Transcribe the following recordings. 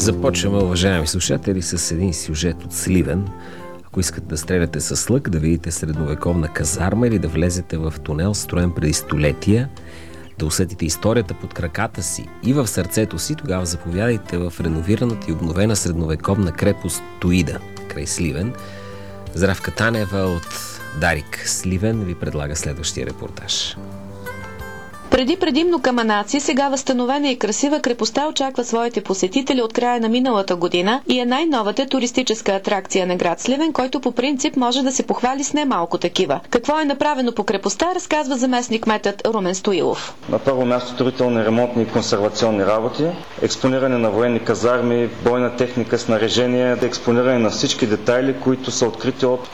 Започваме, уважаеми слушатели, с един сюжет от Сливен. Ако искате да стреляте с лък, да видите средновековна казарма или да влезете в тунел, строен преди столетия, да усетите историята под краката си и в сърцето си, тогава заповядайте в реновираната и обновена средновековна крепост Тоида, край Сливен. Здравка Танева от Дарик Сливен ви предлага следващия репортаж. Преди предимно каманаци, сега възстановена и красива крепостта очаква своите посетители от края на миналата година и е най-новата туристическа атракция на град Сливен, който по принцип може да се похвали с немалко такива. Какво е направено по крепостта, разказва заместник-кметът Румен Стоилов. На първо място строителни, ремонтни и консервационни работи, експониране на военни казарми, бойна техника, снаряжение, експониране на всички детайли, които са открити от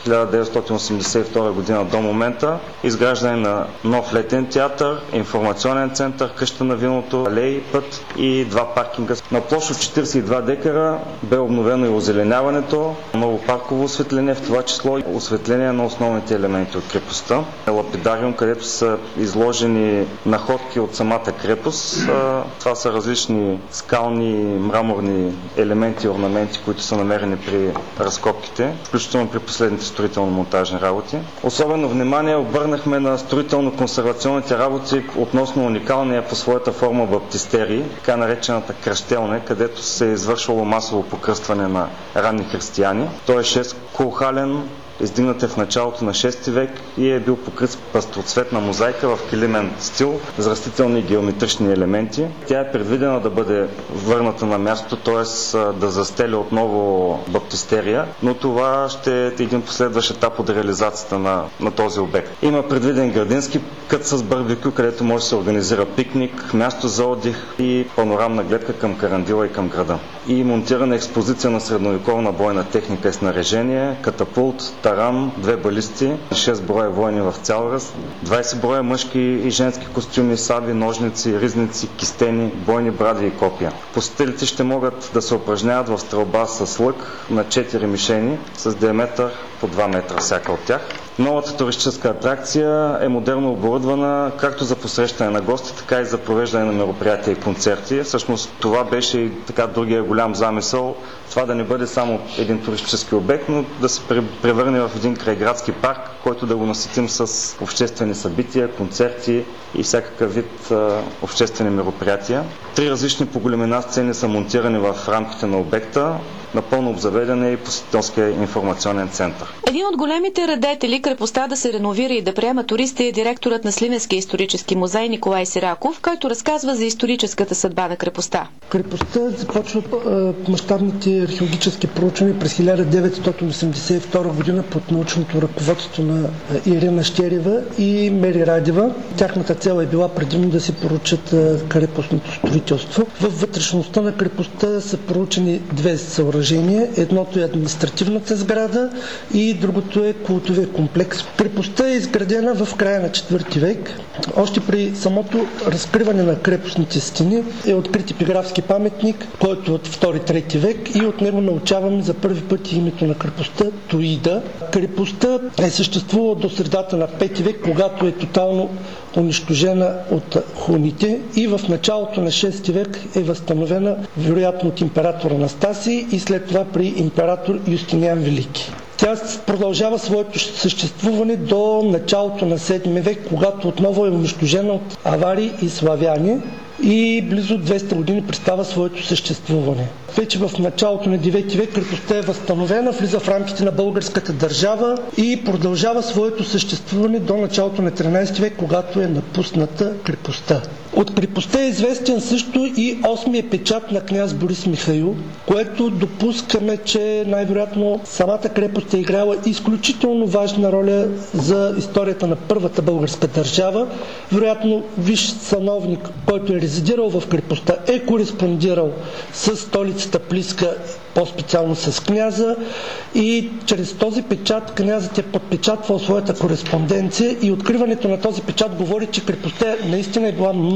1982 година до момента, изграждане на нов летен театър, информационен център, къща на виното, алеи, път и 2 паркинга. На площ от 42 декара бе обновено и озеленяването, ново парково осветление, в това число и осветление на основните елементи от крепостта. Лапидариум, където са изложени находки от самата крепост. Това са различни скални, мраморни елементи и орнаменти, които са намерени при разкопките, включително при последните строително-монтажни работи. Особено внимание обърнахме на строително-консервационните работи относно уникалния по своята форма баптистерий, така наречената кръщелня, където се е извършвало масово покръстване на ранни християни. Той е 6-колхален, издигнат е в началото на 6 век и е бил покрит с пастроцветна мозайка в килимен стил с растителни и геометрични елементи. Тя е предвидена да бъде върната на място, т.е. да застеля отново баптистерия, но това ще е един последващ етап от реализацията на този обект. Има предвиден градински кът с барбекю, където може да се организира пикник, място за отдих и панорамна гледка към Карандила и към града. И монтирана експозиция на средновековна бойна техника и снаряжение, катапулт, таран, 2 балисти, 6 броя войни в цял ръст, 20 броя мъжки и женски костюми, саби, ножници, ризници, кистени, бойни бради и копия. Посетителите ще могат да се упражняват в стрелба с лък на 4 мишени с диаметър по 2 метра всяка от тях. Новата туристическа атракция е модерно оборудвана както за посрещане на гости, така и за провеждане на мероприятия и концерти. Всъщност това беше и така другия голям замисъл, това да не бъде само един туристически обект, но да се превърне в един крайградски парк, който да го наситим с обществени събития, концерти и всякакъв вид обществени мероприятия. 3 различни по големина сцени са монтирани в рамките на обекта. Напълно обзаведен е и посетителския информационен център. Един от големите радетели крепостта да се реновира и да приема туристи е директорът на Сливенския исторически музей Николай Сираков, който разказва за историческата съдба на крепостта. Крепостта започва мащабните археологически проучвания през 1982 година под научното ръководство на Ирина Щерева и Мери Радева. Тяхната цел е била предимно да се проучат крепостното строителство. Във вътрешността на крепостта са проучени 2 съоръжения. Едното е административната сграда и другото е култовия комплекс. Крепостта е изградена в края на 4 век. Още при самото разкриване на крепостните стени е открит епиграфски паметник, който е от 2-3 век и от него научаваме за първи път името на крепостта Тоида. Крепостта е съществувала до средата на 5 век, когато е тотално унищожена от хуните и в началото на 6 век е възстановена вероятно от император Анастасий и след това при император Юстиниан Велики. Тя продължава своето съществуване до началото на 7 век, когато отново е унищожена от авари и славяни и близо 200 години престава своето съществуване. Вече в началото на 9 век крепостта е възстановена, влиза в рамките на българската държава и продължава своето съществуване до началото на 13 век, когато е напусната крепостта. От крепостта е известен също и 8-я печат на княз Борис Михаил, което допускаме, че най-вероятно самата крепост е играла изключително важна роля за историята на първата българска държава. Вероятно висш сановник, който е резидирал в крепостта, е кореспондирал с столицата Плиска, по-специално с княза, и чрез този печат князът е подпечатвал своята кореспонденция и откриването на този печат говори, че крепостта наистина е била много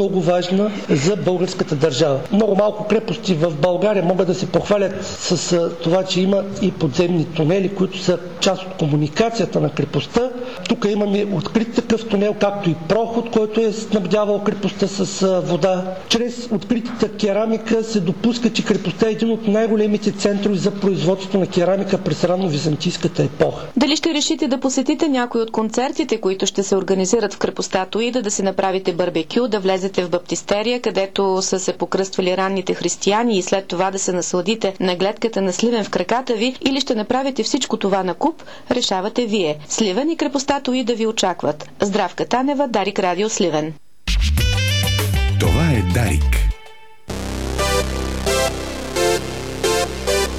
много важна за българската държава. Много малко крепости в България могат да се похвалят с това, че има и подземни тунели, които са част от комуникацията на крепостта. Тук имаме открит такъв тунел, както и проход, който е снабдявал крепостта с вода. Чрез откритата керамика се допуска, че крепостта е един от най-големите центрове за производство на керамика през ранно-византийската епоха. Дали ще решите да посетите някой от концертите, които ще се организират в крепостта Тоида, да си направите барбекю, да влезете в баптистерия, където са се покръствали ранните християни и след това да се насладите на гледката на Сливен в краката ви, или ще направите всичко това на куп, решавате вие. Сливен и крепостта Тоида ви очакват. Здравка Танева, Дарик Радио Сливен. Това е Дарик.